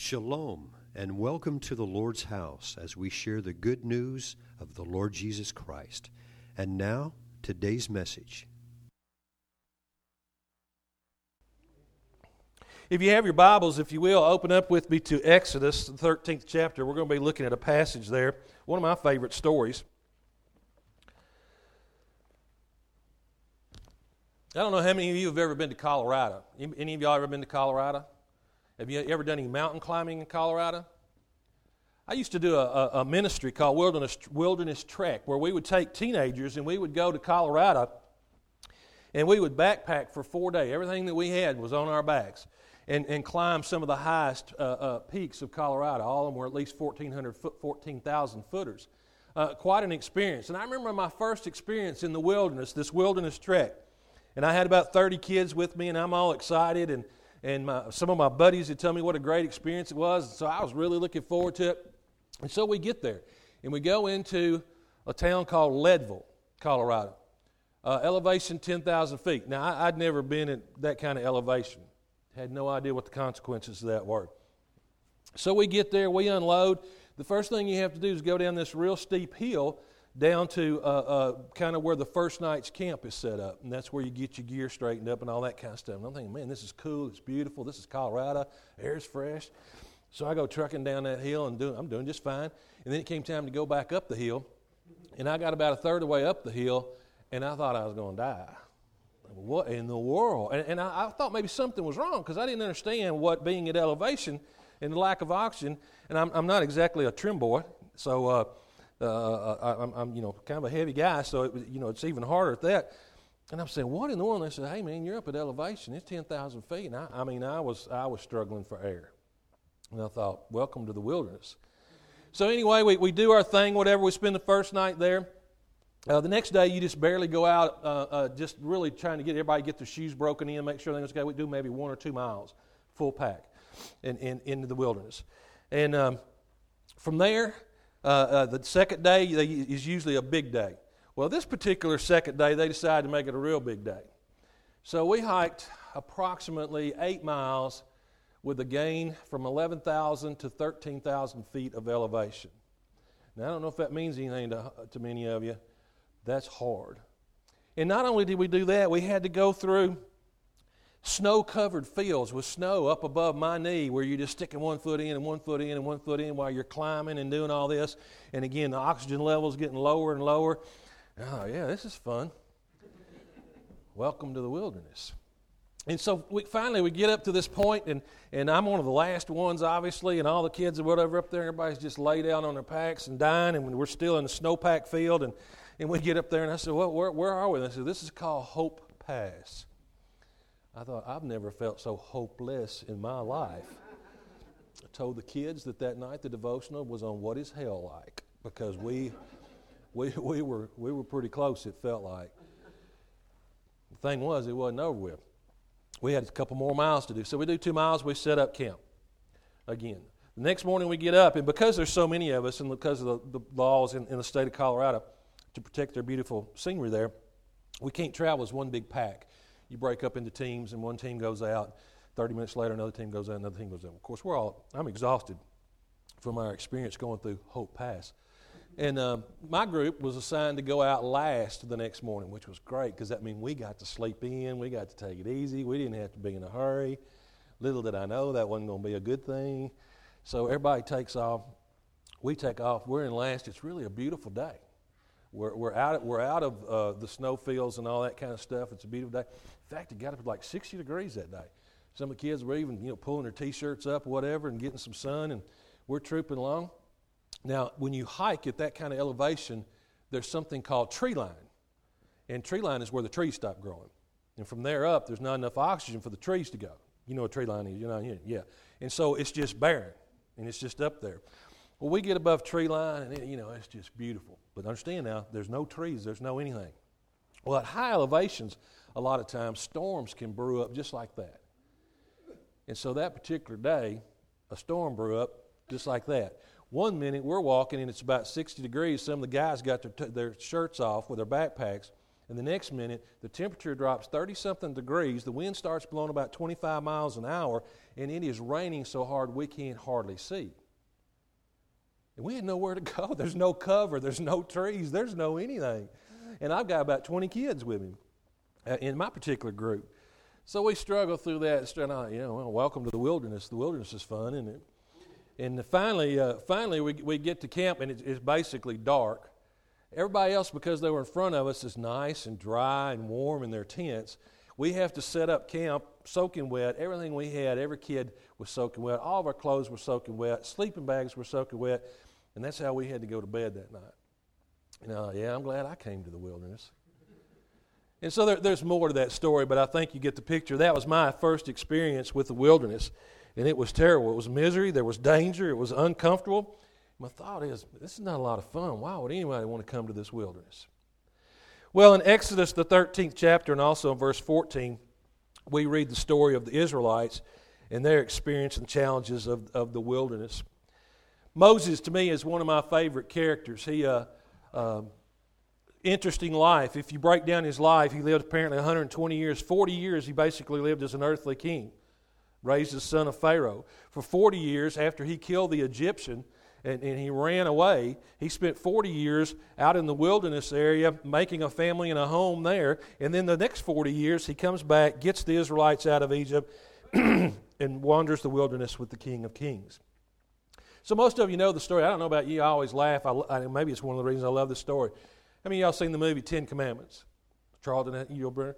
Shalom, and welcome to the Lord's house as we share the good news of the Lord Jesus Christ. And now, today's message. If you have your Bibles, if you will, open up with me to Exodus, the 13th chapter. We're going to be looking at a passage there, one of my favorite stories. I don't know how many of you have ever been to Colorado. Any of y'all ever been to Colorado? Have you ever done any mountain climbing in Colorado? I used to do a ministry called Wilderness Trek, where we would take teenagers and we would go to Colorado and we would backpack for 4 days. Everything that we had was on our backs and climb some of the highest peaks of Colorado. All of them were at least 14,000 footers. Quite an experience. And I remember my first experience in the wilderness, this wilderness trek. And I had about 30 kids with me, and I'm all excited, and some of my buddies would tell me what a great experience it was, so I was really looking forward to it. And so we get there, and we go into a town called Leadville, Colorado. Elevation 10,000 feet. Now, I'd never been at that kind of elevation. Had no idea what the consequences of that were. So we get there, we unload. The first thing you have to do is go down this real steep hill down to kind of where the first night's camp is set up. And that's where you get your gear straightened up and all that kind of stuff. And I'm thinking, man, this is cool, it's beautiful, this is Colorado, air's fresh. So I go trucking down that hill and I'm doing just fine. And then it came time to go back up the hill. And I got about a third of the way up the hill, and I thought I was going to die. What in the world? And I thought maybe something was wrong because I didn't understand what being at elevation and the lack of oxygen. And I'm not exactly a trim boy, so I'm kind of a heavy guy, so it's even harder at that. And I'm saying, what in the world? And they said, hey man, you're up at elevation. It's 10,000 feet. And I was struggling for air. And I thought, welcome to the wilderness. So anyway, we do our thing, whatever. We spend the first night there. The next day, you just barely go out, just really trying to get everybody to get their shoes broken in, make sure everything's okay. We do maybe 1 or 2 miles, full pack, into the wilderness. And from there, the second day is usually a big day. Well, this particular second day, they decided to make it a real big day. So we hiked approximately 8 miles with a gain from 11,000 to 13,000 feet of elevation. Now, I don't know if that means anything to many of you. That's hard. And not only did we do that, we had to go through snow-covered fields with snow up above my knee where you're just sticking 1 foot in and 1 foot in and 1 foot in while you're climbing and doing all this. And again, the oxygen level's getting lower and lower. Oh, yeah, this is fun. Welcome to the wilderness. And so we get up to this point, and I'm one of the last ones, obviously, and all the kids or whatever up there, everybody's just laid out on their packs and dying, and we're still in the snowpack field, and we get up there, and I said, well, where are we? And they said, this is called Hope Pass. I thought, I've never felt so hopeless in my life. I told the kids that night the devotional was on what is hell like, because we were pretty close, it felt like. The thing was, it wasn't over with. We had a couple more miles to do. So we do 2 miles, we set up camp again. The next morning we get up, and because there's so many of us, and because of the laws in the state of Colorado to protect their beautiful scenery there, we can't travel as one big pack. You break up into teams, and one team goes out. 30 minutes later, another team goes out, another team goes out. Of course, I'm exhausted from our experience going through Hope Pass. And my group was assigned to go out last the next morning, which was great because that means we got to sleep in, we got to take it easy, we didn't have to be in a hurry. Little did I know that wasn't going to be a good thing. So everybody takes off. We take off. We're in last. It's really a beautiful day. We're out of the snow fields and all that kind of stuff. It's a beautiful day. In fact, it got up to like 60 degrees that day. Some of the kids were even pulling their T-shirts up or whatever and getting some sun, and we're trooping along. Now, when you hike at that kind of elevation, there's something called tree line. And tree line is where the trees stop growing. And from there up, there's not enough oxygen for the trees to go. You know what a tree line is, yeah. And so it's just barren, and it's just up there. Well, we get above tree line, and it's just beautiful. But understand now, there's no trees, there's no anything. Well, at high elevations, a lot of times, storms can brew up just like that. And so that particular day, a storm brew up just like that. 1 minute we're walking and it's about 60 degrees. Some of the guys got their shirts off with their backpacks, And the next minute, the temperature drops 30-something degrees, the wind starts blowing about 25 miles an hour, and it is raining so hard we can't hardly see. And we had nowhere to go. There's no cover. There's no trees. There's no anything. And I've got about 20 kids with me in my particular group. So we struggle through that. Welcome to the wilderness. The wilderness is fun, isn't it? And finally we get to camp, and it's basically dark. Everybody else, because they were in front of us, is nice and dry and warm in their tents. We have to set up camp soaking wet. Everything we had, every kid was soaking wet. All of our clothes were soaking wet. Sleeping bags were soaking wet. And that's how we had to go to bed that night. I'm glad I came to the wilderness. And so there's more to that story, but I think you get the picture. That was my first experience with the wilderness, and it was terrible. It was misery. There was danger. It was uncomfortable. My thought is, this is not a lot of fun. Why would anybody want to come to this wilderness? Well, in Exodus, the 13th chapter, and also in verse 14, we read the story of the Israelites and their experience and challenges of the wilderness. Moses, to me, is one of my favorite characters. He, interesting life. If you break down his life, he lived apparently 120 years. 40 years he basically lived as an earthly king, raised the son of Pharaoh. For 40 years, after he killed the Egyptian, and he ran away, he spent 40 years out in the wilderness area making a family and a home there. And then the next 40 years, he comes back, gets the Israelites out of Egypt, and wanders the wilderness with the King of Kings. So most of you know the story. I don't know about you. I always laugh. Maybe it's one of the reasons I love this story. How many of y'all seen the movie Ten Commandments? Charlton Heston, Brenner.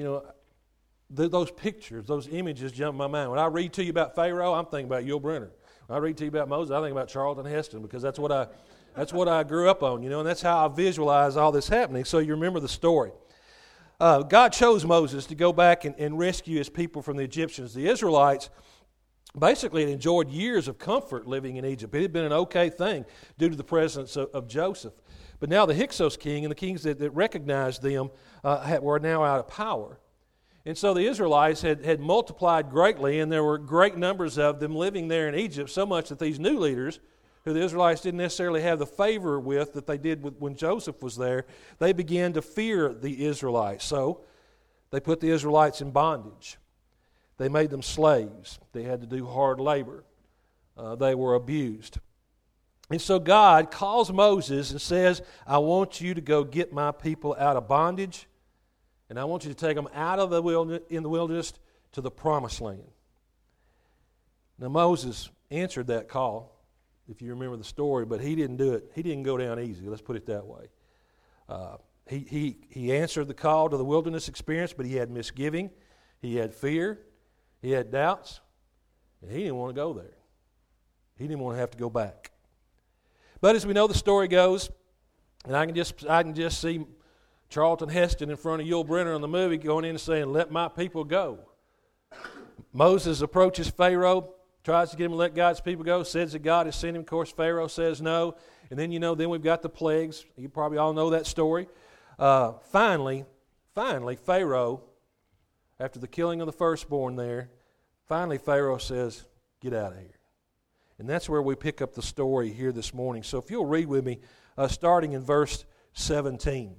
Those pictures, those images jump in my mind. When I read to you about Pharaoh, I'm thinking about Yul Brynner. When I read to you about Moses, I think about Charlton Heston, because that's what I grew up on, and that's how I visualize all this happening. So you remember the story. God chose Moses to go back and rescue his people from the Egyptians. The Israelites basically had enjoyed years of comfort living in Egypt. It had been an okay thing due to the presence of Joseph. But now the Hyksos king and the kings that recognized them were now out of power. And so the Israelites had multiplied greatly, and there were great numbers of them living there in Egypt, so much that these new leaders, who the Israelites didn't necessarily have the favor with that they did when Joseph was there, they began to fear the Israelites. So they put the Israelites in bondage. They made them slaves. They had to do hard labor. They were abused. And so God calls Moses and says, I want you to go get my people out of bondage, and I want you to take them out of the wilderness to the promised land. Now Moses answered that call, if you remember the story, but he didn't do it. He didn't go down easy, let's put it that way. He answered the call to the wilderness experience, but he had misgiving, he had fear, he had doubts, and he didn't want to go there. He didn't want to have to go back. But as we know the story goes, and I can just see Charlton Heston in front of Yul Brynner in the movie going in and saying, let my people go. Moses approaches Pharaoh, tries to get him to let God's people go, says that God has sent him. Of course, Pharaoh says no. And then, then we've got the plagues. You probably all know that story. Finally, Pharaoh, after the killing of the firstborn there, finally Pharaoh says, get out of here. And that's where we pick up the story here this morning. So if you'll read with me, starting in verse 17.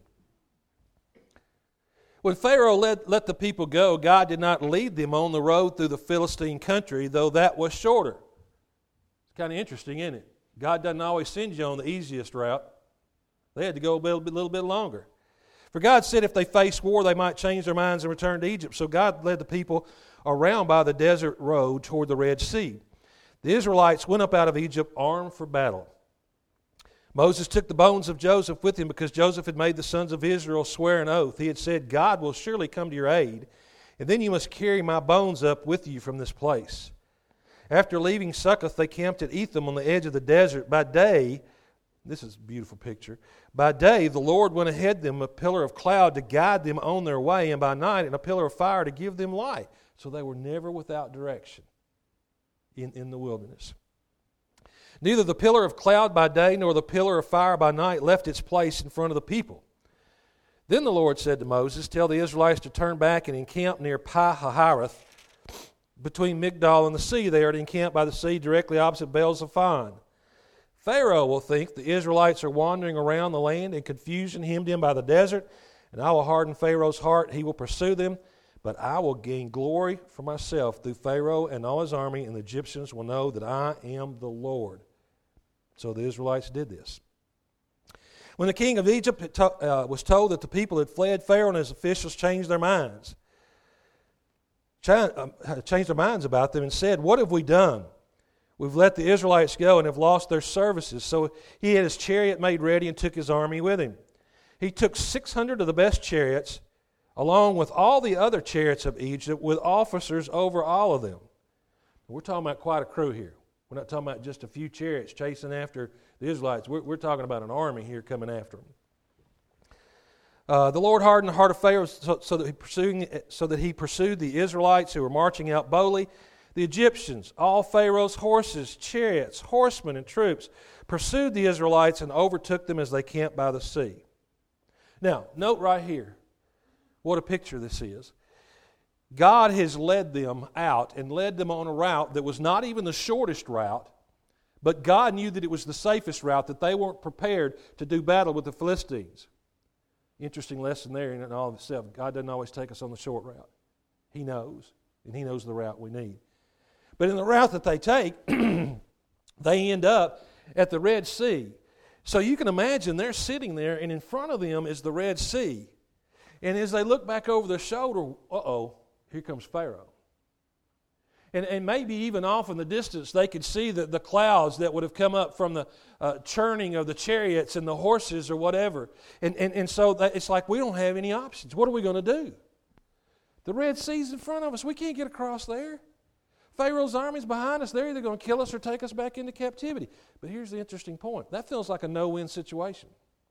When Pharaoh let the people go, God did not lead them on the road through the Philistine country, though that was shorter. It's kind of interesting, isn't it? God doesn't always send you on the easiest route. They had to go a little bit longer. For God said if they faced war, they might change their minds and return to Egypt. So God led the people around by the desert road toward the Red Sea. The Israelites went up out of Egypt armed for battle. Moses took the bones of Joseph with him because Joseph had made the sons of Israel swear an oath. He had said, God will surely come to your aid, and then you must carry my bones up with you from this place. After leaving Succoth, they camped at Etham on the edge of the desert. By day, this is a beautiful picture, by day the Lord went ahead of them, a pillar of cloud to guide them on their way, and by night in a pillar of fire to give them light. So they were never without direction in the wilderness. Neither the pillar of cloud by day nor the pillar of fire by night left its place in front of the people. Then the Lord said to Moses, tell the Israelites to turn back and encamp near Pi-hahiroth, between Migdol and the sea. They are to encamp by the sea directly opposite Baal-zephon. Pharaoh will think the Israelites are wandering around the land in confusion, hemmed in by the desert, And I will harden Pharaoh's heart. He will pursue them, but I will gain glory for myself through Pharaoh and all his army, and the Egyptians will know that I am the Lord. So the Israelites did this. When the king of Egypt was told that the people had fled, Pharaoh and his officials changed their minds. Changed their minds about them and said, "What have we done? We've let the Israelites go and have lost their services." So he had his chariot made ready and took his army with him. He took 600 of the best chariots, along with all the other chariots of Egypt, with officers over all of them. We're talking about quite a crew here. We're not talking about just a few chariots chasing after the Israelites. We're talking about an army here coming after them. The Lord hardened the heart of Pharaoh so that he pursued the Israelites who were marching out boldly. The Egyptians, all Pharaoh's horses, chariots, horsemen, and troops, pursued the Israelites and overtook them as they camped by the sea. Now, note right here what a picture this is. God has led them out and led them on a route that was not even the shortest route, but God knew that it was the safest route, that they weren't prepared to do battle with the Philistines. Interesting lesson there in and all of itself. God doesn't always take us on the short route. He knows, and He knows the route we need. But in the route that they take, they end up at the Red Sea. So you can imagine they're sitting there, and in front of them is the Red Sea. And as they look back over their shoulder, here comes Pharaoh. And maybe even off in the distance, they could see the clouds that would have come up from the churning of the chariots and the horses or whatever. And so it's like we don't have any options. What are we going to do? The Red Sea's in front of us. We can't get across there. Pharaoh's army's behind us. They're either going to kill us or take us back into captivity. But here's the interesting point. That feels like a no-win situation.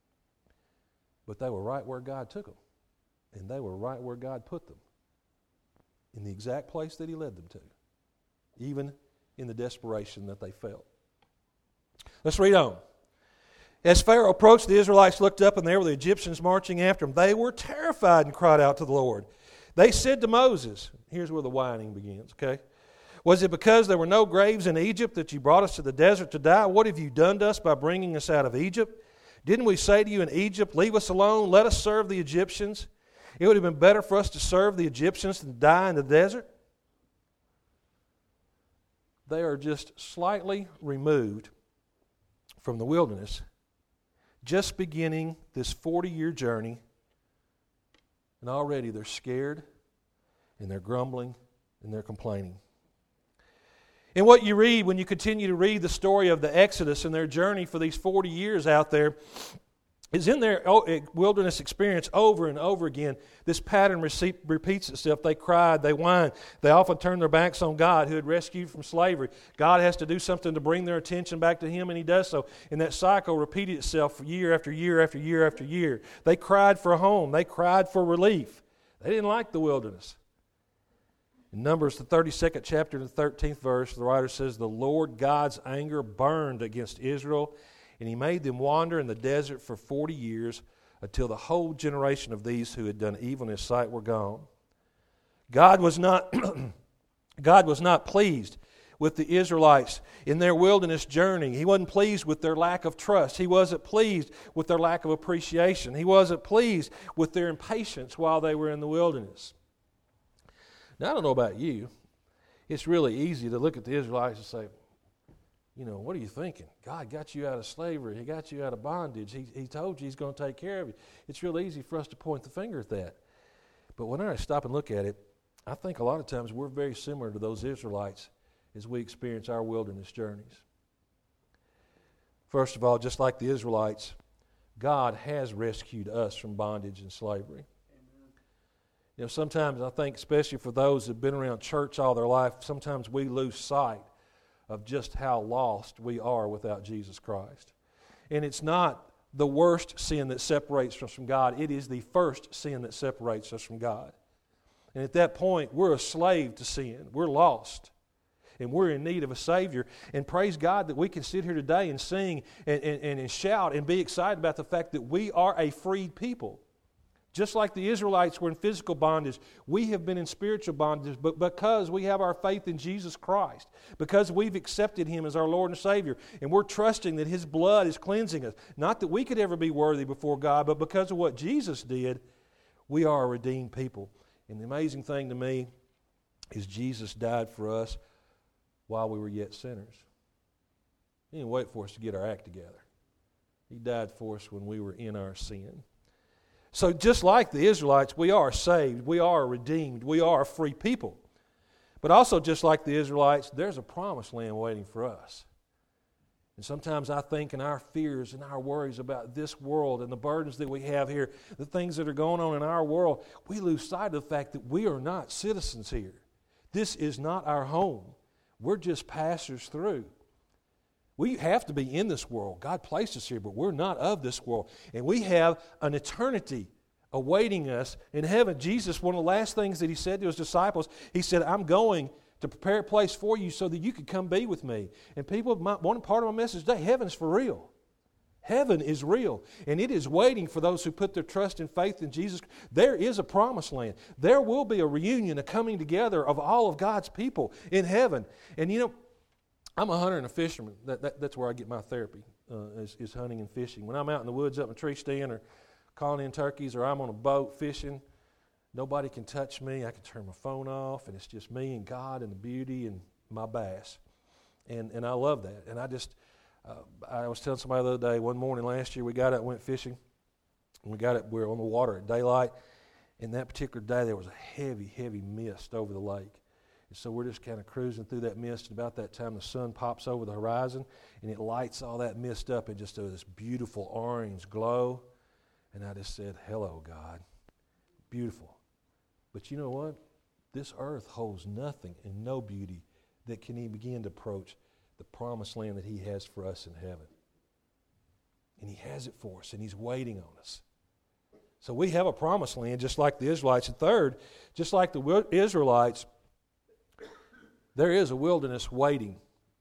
But they were right where God took them. And they were right where God put them. In the exact place that He led them to. Even in the desperation that they felt. Let's read on. As Pharaoh approached, the Israelites looked up, and there were the Egyptians marching after him. They were terrified and cried out to the Lord. They said to Moses, here's where the whining begins, okay? Was it because there were no graves in Egypt that you brought us to the desert to die? What have you done to us by bringing us out of Egypt? Didn't we say to you in Egypt, leave us alone, let us serve the Egyptians? It would have been better for us to serve the Egyptians than die in the desert. They are just slightly removed from the wilderness, just beginning this 40-year journey, and already they're scared, and they're grumbling, and they're complaining. And what you read when you continue to read the story of the Exodus and their journey for these 40 years out there is in their wilderness experience over and over again. This pattern repeats itself. They cried, they whined. They often turned their backs on God who had rescued from slavery. God has to do something to bring their attention back to Him, and He does so. And that cycle repeated itself for year after year after year after year. They cried for a home. They cried for relief. They didn't like the wilderness. In Numbers, the 32nd chapter, the 13th verse, the writer says, the Lord God's anger burned against Israel, and He made them wander in the desert for 40 years until the whole generation of these who had done evil in His sight were gone. God was not pleased with the Israelites in their wilderness journey. He wasn't pleased with their lack of trust. He wasn't pleased with their lack of appreciation. He wasn't pleased with their impatience while they were in the wilderness. Now, I don't know about you. It's really easy to look at the Israelites and say, what are you thinking? God got you out of slavery. He got you out of bondage. He told you He's going to take care of you. It's real easy for us to point the finger at that. But when I stop and look at it, I think a lot of times we're very similar to those Israelites as we experience our wilderness journeys. First of all, just like the Israelites, God has rescued us from bondage and slavery. Sometimes I think, especially for those who've been around church all their life, sometimes we lose sight of just how lost we are without Jesus Christ. And it's not the worst sin that separates us from God. It is the first sin that separates us from God. And at that point, we're a slave to sin. We're lost. And we're in need of a Savior. And praise God that we can sit here today and sing and shout and be excited about the fact that we are a freed people. Just like the Israelites were in physical bondage, we have been in spiritual bondage, but because we have our faith in Jesus Christ, because we've accepted Him as our Lord and Savior, and we're trusting that His blood is cleansing us. Not that we could ever be worthy before God, but because of what Jesus did, We are a redeemed people. And the amazing thing to me is Jesus died for us while we were yet sinners. He didn't wait for us to get our act together. He died for us when we were in our sin. So just like the Israelites, we are saved, we are redeemed, we are a free people. But also just like the Israelites, there's a promised land waiting for us. And sometimes I think in our fears and our worries about this world and the burdens that we have here, the things that are going on in our world, we lose sight of the fact that we are not citizens here. This is not our home. We're just passers through. We have to be in this world. God placed us here, but we're not of this world. And we have an eternity awaiting us in heaven. Jesus, one of the last things that He said to His disciples, He said, I'm going to prepare a place for you so that you can come be with me. And people, one part of my message today, heaven is for real. Heaven is real, and it is waiting for those who put their trust and faith in Jesus. There is a promised land. There will be a reunion, a coming together of all of God's people in heaven. And you know, I'm a hunter and a fisherman. That's where I get my therapy, is hunting and fishing. When I'm out in the woods up in a tree stand or calling in turkeys, or I'm on a boat fishing, nobody can touch me. I can turn my phone off, and it's just me and God and the beauty and my bass. And I love that. And I was telling somebody the other day, one morning last year, we got up, went fishing, and we were on the water at daylight, and that particular day there was a heavy, heavy mist over the lake. And so we're just kind of cruising through that mist, and about that time the sun pops over the horizon, and it lights all that mist up in just this beautiful orange glow. And I just said, hello, God. Beautiful. But you know what? This earth holds nothing and no beauty that can even begin to approach the promised land that He has for us in heaven. And He has it for us, and He's waiting on us. So we have a promised land just like the Israelites. And third, just like the Israelites, there is a wilderness waiting.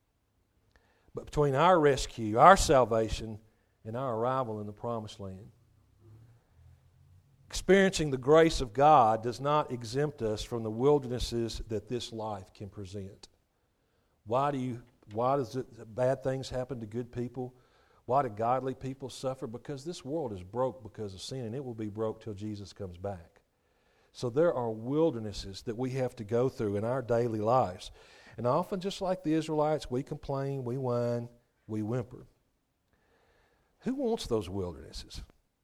But between our rescue, our salvation, and our arrival in the promised land. Experiencing the grace of God does not exempt us from the wildernesses that this life can present. Why does bad things happen to good people? Why do godly people suffer? Because this world is broke because of sin, and it will be broke till Jesus comes back. So there are wildernesses that we have to go through in our daily lives. And often, just like the Israelites, we complain, we whine, we whimper. Who wants those wildernesses?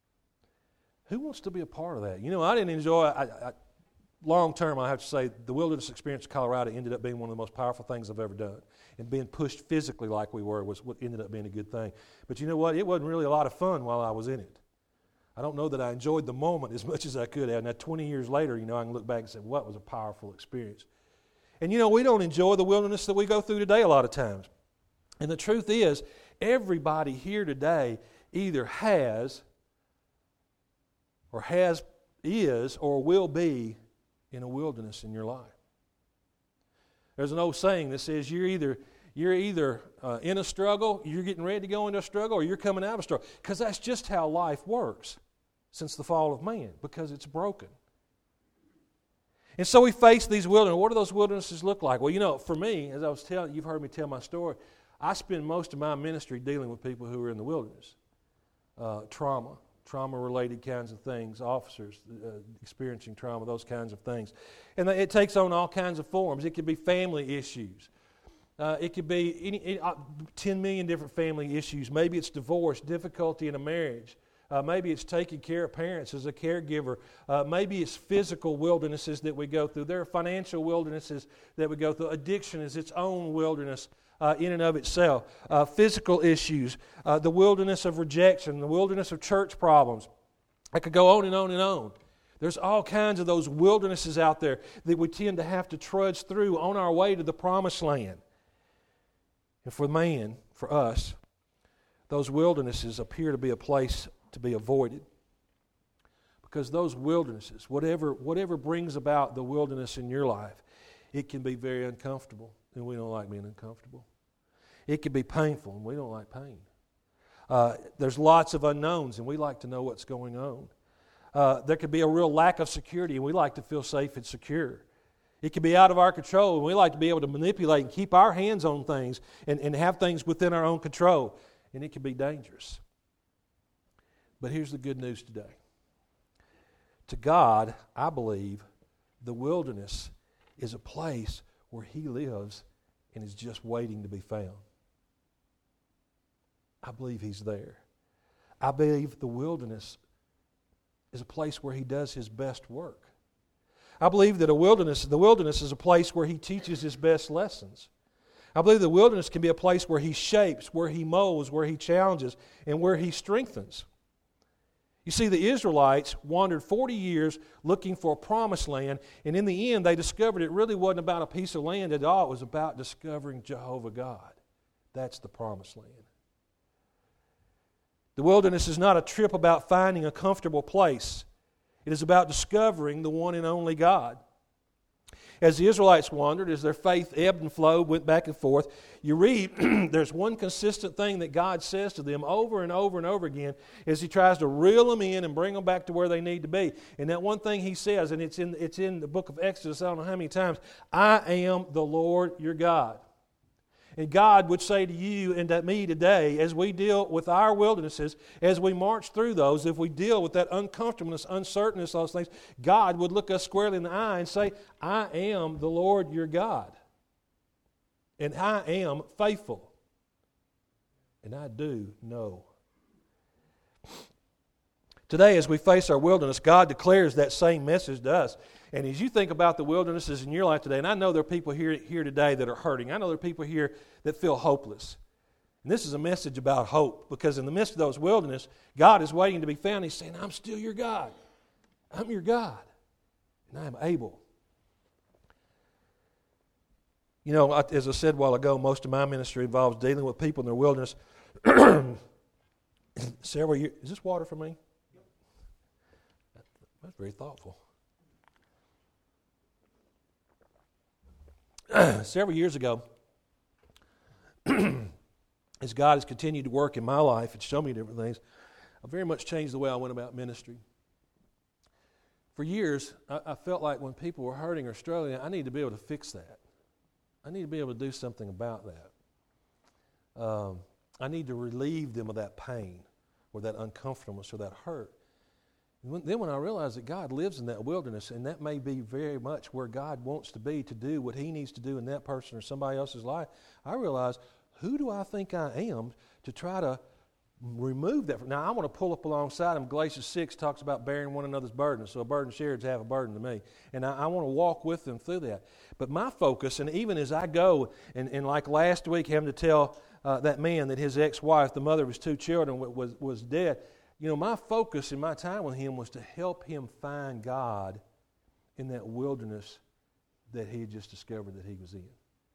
Who wants to be a part of that? You know, I didn't enjoy, long term, I have to say, the wilderness experience in Colorado ended up being one of the most powerful things I've ever done. And being pushed physically like we were was what ended up being a good thing. But you know what? It wasn't really a lot of fun while I was in it. I don't know that I enjoyed the moment as much as I could have. Now, 20 years later, you know, I can look back and say, what was a powerful experience. And you know, we don't enjoy the wilderness that we go through today a lot of times. And the truth is, everybody here today either has, is, or will be in a wilderness in your life. There's an old saying that says you're either in a struggle, you're getting ready to go into a struggle, or you're coming out of a struggle. Because that's just how life works since the fall of man, because it's broken. And so we face these wildernesses. What do those wildernesses look like? Well, you know, for me, as I was telling, you've heard me tell my story, I spend most of my ministry dealing with people who are in the wilderness. Trauma-related kinds of things, officers experiencing trauma, those kinds of things. And it takes on all kinds of forms. It could be family issues. It could be 10 million different family issues. Maybe it's divorce, difficulty in a marriage. Maybe it's taking care of parents as a caregiver. Maybe it's physical wildernesses that we go through. There are financial wildernesses that we go through. Addiction is its own wilderness in and of itself. Physical issues, the wilderness of rejection, the wilderness of church problems. I could go on and on and on. There's all kinds of those wildernesses out there that we tend to have to trudge through on our way to the promised land. And for man, for us, those wildernesses appear to be a place to be avoided. Because those wildernesses, whatever brings about the wilderness in your life, it can be very uncomfortable, and we don't like being uncomfortable. It can be painful, and we don't like pain. There's lots of unknowns, and we like to know what's going on. There could be a real lack of security, and we like to feel safe and secure. It can be out of our control, and we like to be able to manipulate and keep our hands on things and have things within our own control, and it can be dangerous. But here's the good news today. To God, I believe, the wilderness is a place where He lives and is just waiting to be found. I believe He's there. I believe the wilderness is a place where He does His best work. I believe that the wilderness is a place where He teaches His best lessons. I believe the wilderness can be a place where He shapes, where He molds, where He challenges, and where He strengthens. You see, the Israelites wandered 40 years looking for a promised land, and in the end they discovered it really wasn't about a piece of land at all. It was about discovering Jehovah God. That's the promised land. The wilderness is not a trip about finding a comfortable place. It is about discovering the one and only God. As the Israelites wandered, as their faith ebbed and flowed, went back and forth, you read there's one consistent thing that God says to them over and over and over again as He tries to reel them in and bring them back to where they need to be. And that one thing He says, and it's in the book of Exodus, I don't know how many times, I am the Lord your God. And God would say to you and to me today, as we deal with our wildernesses, as we march through those, if we deal with that uncomfortableness, uncertainness, those things, God would look us squarely in the eye and say, I am the Lord your God. And I am faithful. And I do know. Today, as we face our wilderness, God declares that same message to us. And as you think about the wildernesses in your life today, and I know there are people here today that are hurting. I know there are people here that feel hopeless. And this is a message about hope, because in the midst of those wilderness, God is waiting to be found. He's saying, I'm still your God. I'm your God. And I am able. You know, as I said a while ago, most of my ministry involves dealing with people in their wilderness. Several years. Is this water for me? That's very thoughtful. Several years ago, as God has continued to work in my life and show me different things, I very much changed the way I went about ministry. For years, I felt like when people were hurting or struggling, I needed to be able to fix that. I need to be able to do something about that. I need to relieve them of that pain or that uncomfortableness or that hurt. Then when I realized that God lives in that wilderness, and that may be very much where God wants to be to do what He needs to do in that person or somebody else's life, I realized, who do I think I am to try to remove that? Now, I want to pull up alongside Him. Galatians 6 talks about bearing one another's burdens, so a burden shared is half a burden to me. And I want to walk with them through that. But my focus, and even as I go, and like last week, having to tell that man that his ex-wife, the mother of his 2 children, was dead, you know, my focus in my time with him was to help him find God in that wilderness that he had just discovered that he was in.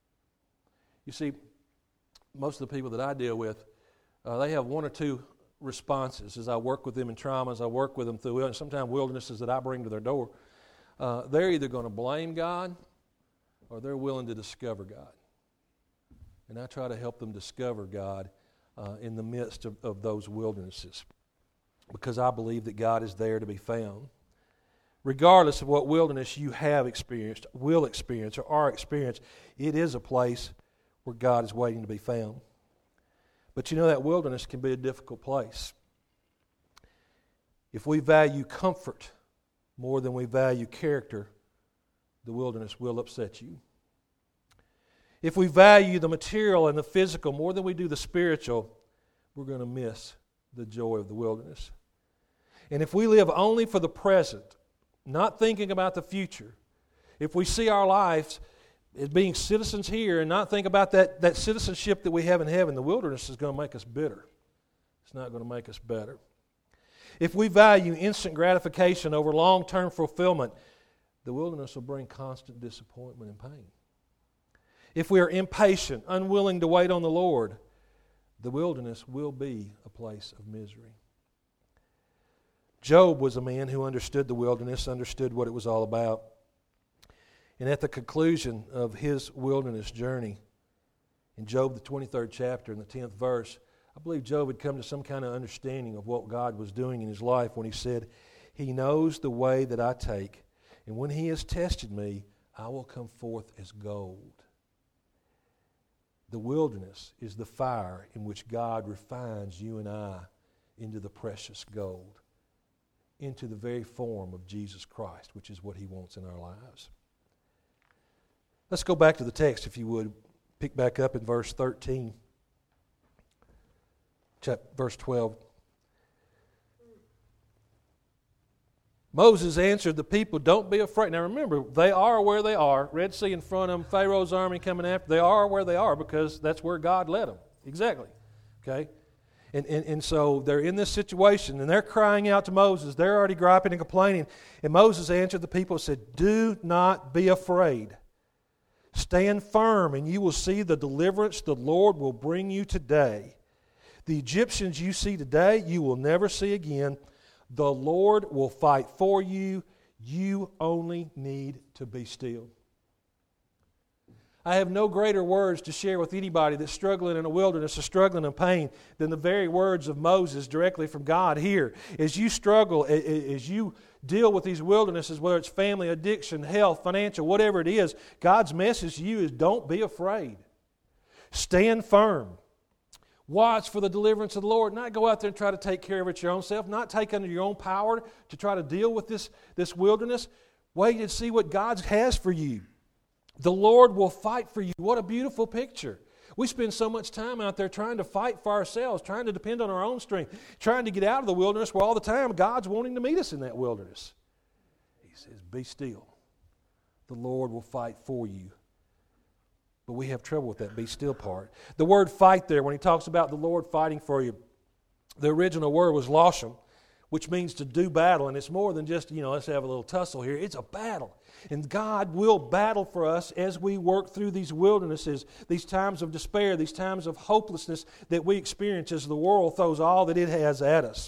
You see, most of the people that I deal with, they have one or two responses as I work with them in traumas, I work with them through sometimes wildernesses that I bring to their door. They're either going to blame God or they're willing to discover God. And I try to help them discover God in the midst of those wildernesses, because I believe that God is there to be found. Regardless of what wilderness you have experienced, will experience, or are experienced, it is a place where God is waiting to be found. But you know, that wilderness can be a difficult place. If we value comfort more than we value character, the wilderness will upset you. If we value the material and the physical more than we do the spiritual, we're going to miss the joy of the wilderness. And if we live only for the present, not thinking about the future, if we see our lives as being citizens here and not think about that citizenship that we have in heaven, the wilderness is going to make us bitter. It's not going to make us better. If we value instant gratification over long-term fulfillment, the wilderness will bring constant disappointment and pain. If we are impatient, unwilling to wait on the Lord, the wilderness will be a place of misery. Job was a man who understood the wilderness, understood what it was all about. And at the conclusion of his wilderness journey, in Job, the 23rd chapter, in the 10th verse, I believe Job had come to some kind of understanding of what God was doing in his life when he said, He knows the way that I take, and when He has tested me, I will come forth as gold. The wilderness is the fire in which God refines you and I into the precious gold. into the very form of Jesus Christ, which is what He wants in our lives. Let's go back to the text, if you would. Pick back up in verse 13. Verse 12. Moses answered the people, "Don't be afraid." Now remember, they are where they are. Red Sea in front of them, Pharaoh's army coming after. They are where they are because that's where God led them. Exactly. Okay? And so they're in this situation, and they're crying out to Moses. They're already griping and complaining. And Moses answered the people and said, "Do not be afraid. Stand firm, and you will see the deliverance the Lord will bring you today. The Egyptians you see today, you will never see again. The Lord will fight for you. You only need to be still." I have no greater words to share with anybody that's struggling in a wilderness or struggling in pain than the very words of Moses directly from God here. As you struggle, as you deal with these wildernesses, whether it's family, addiction, health, financial, whatever it is, God's message to you is don't be afraid. Stand firm. Watch for the deliverance of the Lord. Not go out there and try to take care of it your own self. Not take under your own power to try to deal with this wilderness. Wait and see what God has for you. The Lord will fight for you. What a beautiful picture. We spend so much time out there trying to fight for ourselves, trying to depend on our own strength, trying to get out of the wilderness where all the time God's wanting to meet us in that wilderness. He says, "Be still. The Lord will fight for you." But we have trouble with that be still part. The word fight there, when he talks about the Lord fighting for you, the original word was loshem, which means to do battle. And it's more than just, let's have a little tussle here. It's a battle. And God will battle for us as we work through these wildernesses, these times of despair, these times of hopelessness that we experience as the world throws all that it has at us.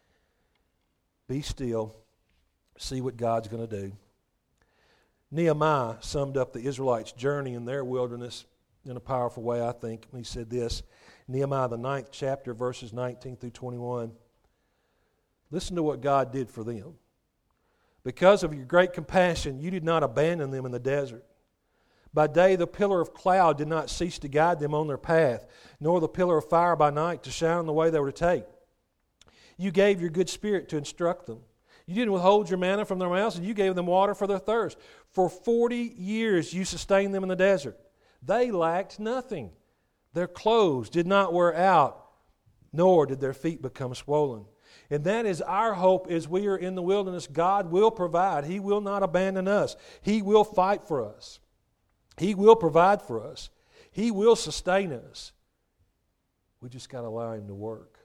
Be still. See what God's going to do. Nehemiah summed up the Israelites' journey in their wilderness in a powerful way, I think. He said this, Nehemiah, the 9th chapter, verses 19 through 21. Listen to what God did for them. "Because of your great compassion, you did not abandon them in the desert. By day the pillar of cloud did not cease to guide them on their path, nor the pillar of fire by night to shine on the way they were to take. You gave your good spirit to instruct them. You didn't withhold your manna from their mouths, and you gave them water for their thirst. For 40 years you sustained them in the desert. They lacked nothing. Their clothes did not wear out, nor did their feet become swollen." And that is our hope as we are in the wilderness. God will provide. He will not abandon us. He will fight for us. He will provide for us. He will sustain us. We just got to allow Him to work.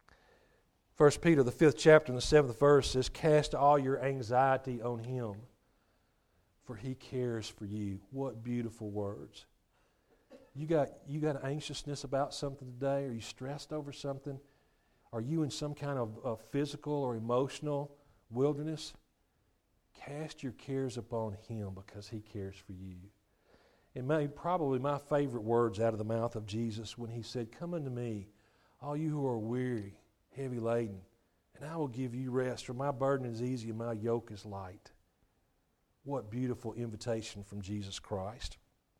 1 Peter, the 5th chapter, and the 7th verse says, "Cast all your anxiety on Him, for He cares for you." What beautiful words. You got anxiousness about something today? Are you stressed over something? Are you in some kind of physical or emotional wilderness? Cast your cares upon Him because He cares for you. And probably my favorite words out of the mouth of Jesus when He said, "Come unto me, all you who are weary, heavy laden, and I will give you rest, for my burden is easy and my yoke is light." What beautiful invitation from Jesus Christ.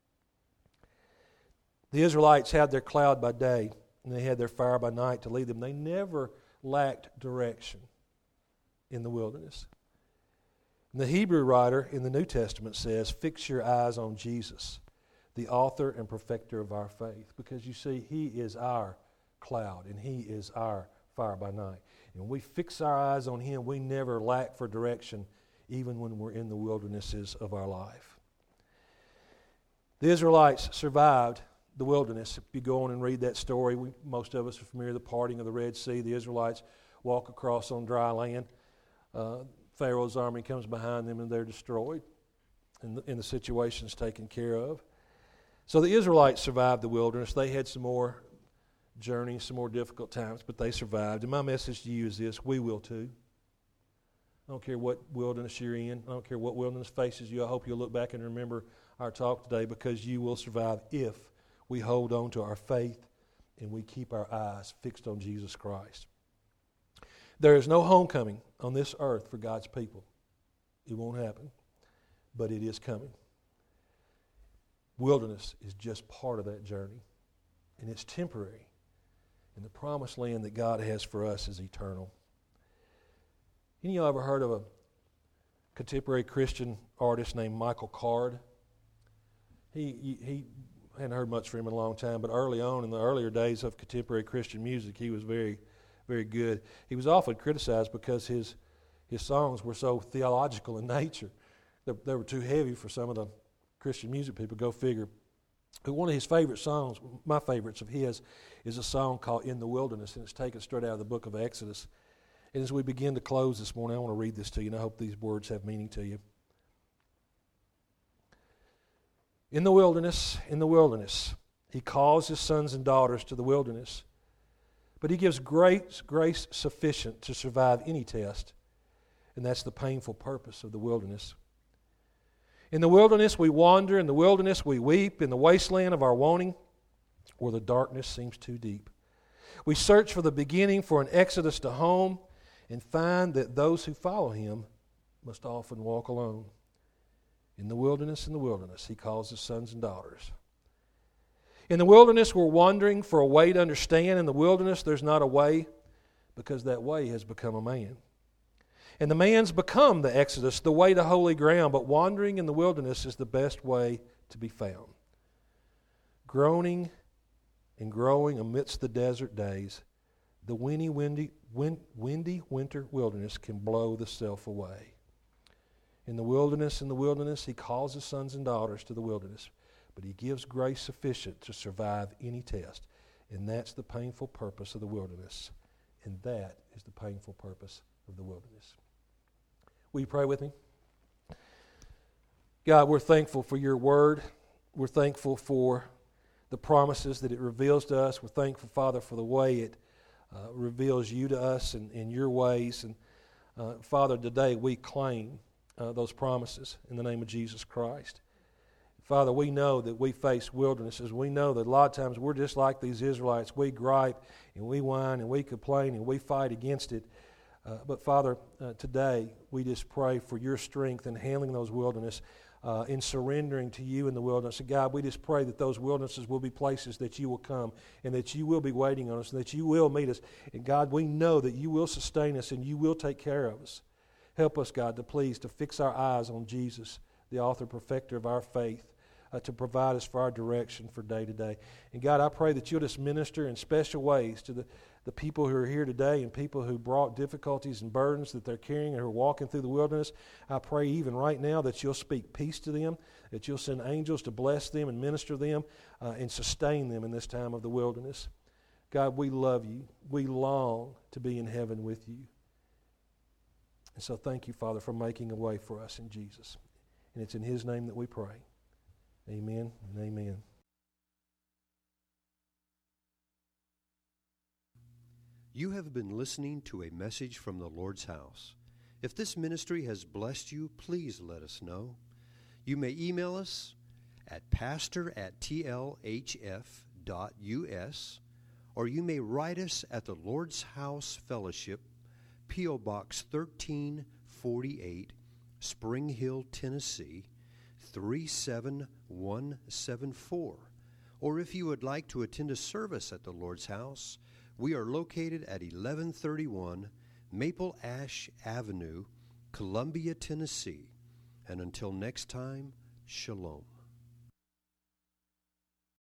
The Israelites had their cloud by day, and they had their fire by night to lead them. They never lacked direction in the wilderness. And the Hebrew writer in the New Testament says, "Fix your eyes on Jesus, the author and perfecter of our faith." Because you see, He is our cloud, and He is our fire by night. And when we fix our eyes on Him, we never lack for direction, even when we're in the wildernesses of our life. The Israelites survived the wilderness. If you go on and read that story, most of us are familiar with the parting of the Red Sea. The Israelites walk across on dry land. Pharaoh's army comes behind them and they're destroyed. And the situation's taken care of. So the Israelites survived the wilderness. They had some more journeys, some more difficult times, but they survived. And my message to you is this: we will too. I don't care what wilderness you're in. I don't care what wilderness faces you. I hope you'll look back and remember our talk today, because you will survive if we hold on to our faith and we keep our eyes fixed on Jesus Christ. There is no homecoming on this earth for God's people. It won't happen, but it is coming. Wilderness is just part of that journey, and it's temporary. And the promised land that God has for us is eternal. Any of y'all ever heard of a contemporary Christian artist named Michael Card? He hadn't heard much from him in a long time, but early on, in the earlier days of contemporary Christian music, he was very, very good. He was often criticized because his songs were so theological in nature. They were too heavy for some of the Christian music people. Go figure. But one of his favorite songs, my favorites of his, is a song called "In the Wilderness," and it's taken straight out of the book of Exodus. And as we begin to close this morning, I want to read this to you, and I hope these words have meaning to you. In the wilderness, he calls his sons and daughters to the wilderness. But he gives grace sufficient to survive any test, and that's the painful purpose of the wilderness. In the wilderness we wander, in the wilderness we weep, in the wasteland of our wanting, where the darkness seems too deep. We search for the beginning, for an exodus to home, and find that those who follow him must often walk alone. In the wilderness, he calls his sons and daughters. In the wilderness, we're wandering for a way to understand. In the wilderness, there's not a way, because that way has become a man. And the man's become the exodus, the way to holy ground, but wandering in the wilderness is the best way to be found. Groaning and growing amidst the desert days, the windy winter wilderness can blow the self away. In the wilderness, he calls his sons and daughters to the wilderness, but he gives grace sufficient to survive any test. And that's the painful purpose of the wilderness. And that is the painful purpose of the wilderness. Will you pray with me? God, we're thankful for your word. We're thankful for the promises that it reveals to us. We're thankful, Father, for the way it reveals you to us and your ways. And Father, today we claim those promises in the name of Jesus Christ. Father, we know that we face wildernesses. We know that a lot of times we're just like these Israelites. We gripe and we whine and we complain and we fight against it. But Father, today we just pray for your strength in handling those wilderness, in surrendering to you in the wilderness. And God, we just pray that those wildernesses will be places that you will come and that you will be waiting on us and that you will meet us. And God, we know that you will sustain us and you will take care of us. Help us, God, to fix our eyes on Jesus, the author and perfecter of our faith, to provide us for our direction for day to day. And God, I pray that you'll just minister in special ways to the people who are here today and people who brought difficulties and burdens that they're carrying and who are walking through the wilderness. I pray even right now that you'll speak peace to them, that you'll send angels to bless them and minister them and sustain them in this time of the wilderness. God, we love you. We long to be in heaven with you. And so thank you, Father, for making a way for us in Jesus. And it's in his name that we pray. Amen and amen. You have been listening to a message from the Lord's house. If this ministry has blessed you, please let us know. You may email us at pastor@tlhf.us, or you may write us at the Lord's House Fellowship, P.O. Box 1348, Spring Hill, Tennessee, 37174. Or if you would like to attend a service at the Lord's house, we are located at 1131 Maple Ash Avenue, Columbia, Tennessee. And until next time, shalom.